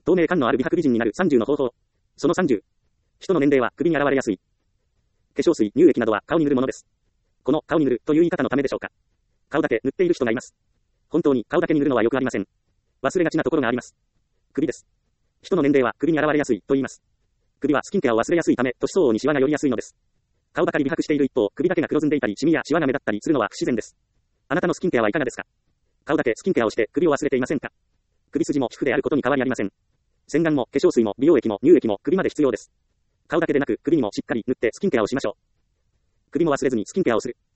透明感のある美白美人になる30の方法。その30。人の年齢は首に現れやすい。化粧水、乳液などは顔に塗るものです。この顔に塗るという言い方のためでしょうか。顔だけ塗っている人がいます。本当に顔だけに塗るのはよくありません。忘れがちなところがあります。首です。人の年齢は首に現れやすいと言います。首はスキンケアを忘れやすいため、年相応にシワが寄りやすいのです。顔ばかり美白している一方、首だけが黒ずんでいたり、シミやシワが目立ったりするのは不自然です。あなたのスキンケアはいかがですか？顔だけスキンケアをして首を忘れていませんか？首筋も皮膚であることに変わりありません。洗顔も化粧水も美容液も乳液も首まで必要です。顔だけでなく首にもしっかり塗ってスキンケアをしましょう。首も忘れずにスキンケアをする。